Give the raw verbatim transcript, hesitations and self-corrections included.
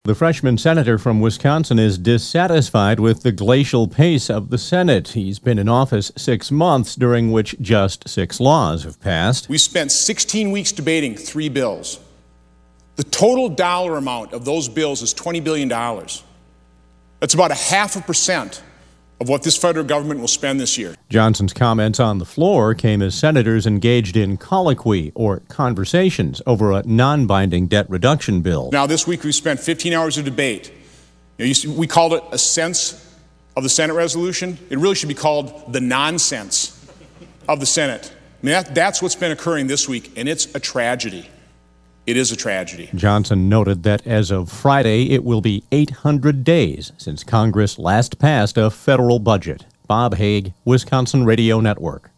The freshman senator from Wisconsin is dissatisfied with the glacial pace of the Senate. He's been in office six months, during which just six laws have passed. We spent sixteen weeks debating three bills. The total dollar amount of those bills is twenty billion dollars. That's about a half a percent of what this federal government will spend this year. Johnson's comments on the floor came as senators engaged in colloquy, or conversations, over a non-binding debt reduction bill. Now, this week we spent fifteen hours of debate. You know, you see, we called it a sense of the Senate resolution. It really should be called the nonsense of the Senate. I mean, that, that's what's been occurring this week, and it's a tragedy. It is a tragedy. Johnson noted that as of Friday, it will be eight hundred days since Congress last passed a federal budget. Bob Haig, Wisconsin Radio Network.